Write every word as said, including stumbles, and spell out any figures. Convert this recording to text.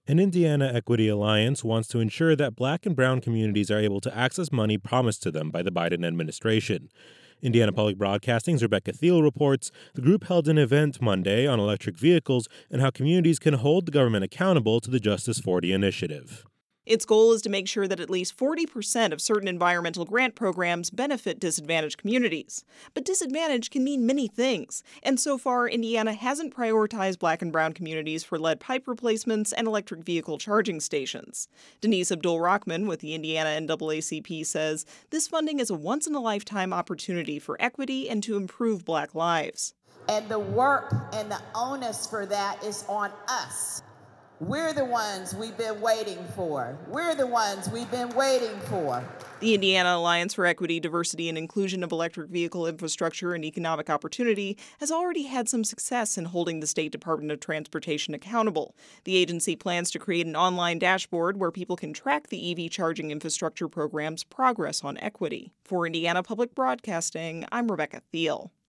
An Indiana Equity Alliance wants to ensure that black and brown communities are able to access money promised to them by the Biden administration. Indiana Public Broadcasting's Rebecca Thiel reports the group held an event Monday on electric vehicles and how communities can hold the government accountable to the Justice forty initiative. Its goal is to make sure that at least forty percent of certain environmental grant programs benefit disadvantaged communities. But disadvantage can mean many things, and so far, Indiana hasn't prioritized black and brown communities for lead pipe replacements and electric vehicle charging stations. Denise Abdul-Rahman with the Indiana N double A C P says this funding is a once-in-a-lifetime opportunity for equity and to improve black lives. And the work and the onus for that is on us. We're the ones we've been waiting for. We're the ones we've been waiting for. The Indiana Alliance for Equity, Diversity, and Inclusion of Electric Vehicle Infrastructure and Economic Opportunity has already had some success in holding the State Department of Transportation accountable. The agency plans to create an online dashboard where people can track the E V charging infrastructure program's progress on equity. For Indiana Public Broadcasting, I'm Rebecca Thiel.